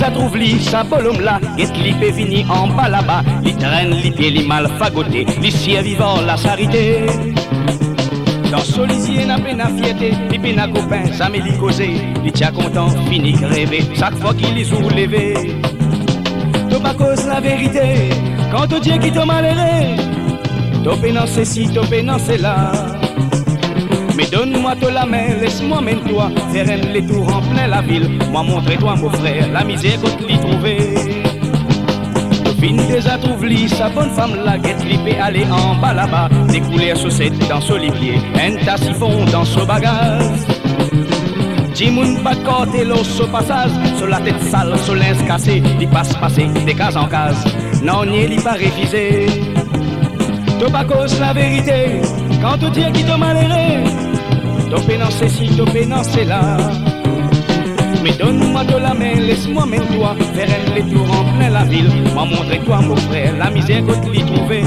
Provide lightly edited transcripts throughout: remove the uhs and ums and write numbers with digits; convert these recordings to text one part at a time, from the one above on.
déjà trouve li, sa bolom là, get li pe vini en bas là-bas, li traîne, li pied, li mal fagoté, li sied vivant la charité. Dans solicier n'a peine à fierté, li peine à copain, ça me li causé, li tia content, fini rêver, chaque fois qu'il les soulevé. T'as pas cause la vérité, quand au Dieu qui t'a malheureux, t'as pénance ceci, t'as pénance là. Mais donne-moi toi la main, laisse-moi même toi faire les tours en plein la ville. Moi montrer toi mon frère, la misère qu'on l'y trouver. Fin déjà trouve li, sa bonne femme la guette li peut aller en bas là-bas. Des couleurs chaussettes dans son lipier, un tas siphon dans son bagage. Jimoun pas de côté l'eau sur passage, sur la tête sale, sur l'ins cassé, il passe passer des cases en case. Non, n'y est pas révisé. T'as pas cause la vérité, quand tu dis qui t'a malheureux, t'as pénance ceci, t'as pénance là. Mais donne-moi de la main, laisse-moi même toi faire les tours en plein la ville. Moi montrer toi mon frère, la misère que tu l'y trouver.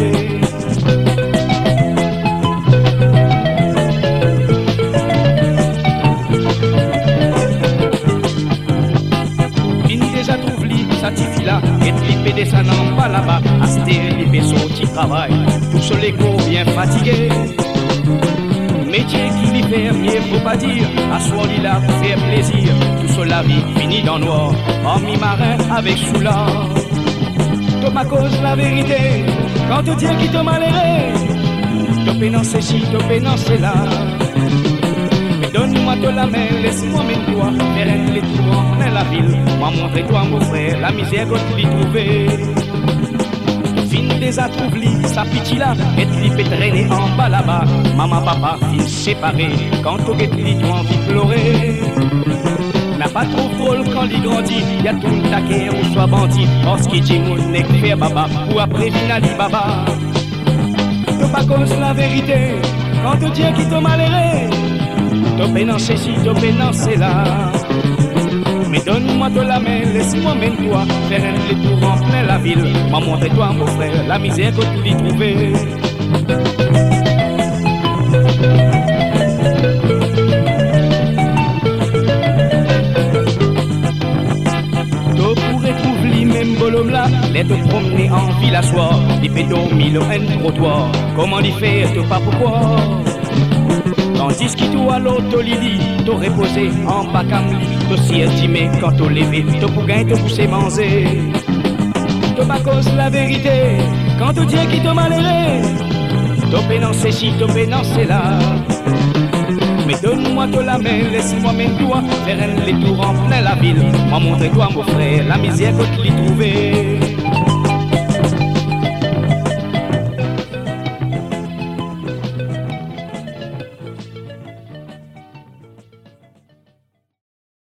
Déjà trouve li, sa tifi là, et li descendant pas là-bas, asté li pe son petit travail, tout sur les cours bien fatigué. Métier qui lui fait mieux faut pas dire, à soi li là pour faire plaisir, tout sur la vie fini dans noir, en mi-marin avec soulard. T'as ma cause la vérité, quand tu dis qui t'a malheureux, t'as pénance ceci, t'as pénance là. Donne-moi de la main, laisse-moi même toi faire les tours en plein la ville. Moi montrer toi mon frère, la misère que tu l'y trouver. Fin déjà trouve li, sa pitié là, et li peut traîner en bas là-bas. Maman, papa, fin séparés, quand tu get li, tu envie de pleurer. N'a pas trop drôle quand il grandit, y'a tout le taquet ou soit bandit. Parce qu'il dit mon nec fait baba, ou après finali baba. T'as pas cause la vérité, quand tu dis qui t'a malheureux. T'as pénance ceci, t'as pénance là. Mais donne-moi de la main, laisse-moi même toi faire les tours en plein la ville. Moi montrer toi mon frère, la misère que tu l'y trouver. T'as pourrais trouver les mêmes bolom là, les te promener en ville à soir, les fait dormir un trottoir. Comment l'y faire, t'as pas pourquoi. Tandis qu'il toi l'autre lili, t'as reposé en bas comme lit, t'as si estimé quand t'as levé, t'as pour gagner, t'as poussé manger. T'as pas cause la vérité, quand tu dis qui t'a malheureux, t'as pénance ceci, t'as pénance là. Mais donne-moi de la main, laisse-moi même toi faire les tours en plein la ville. Moi montrer toi mon frère, la misère que tu l'y trouver.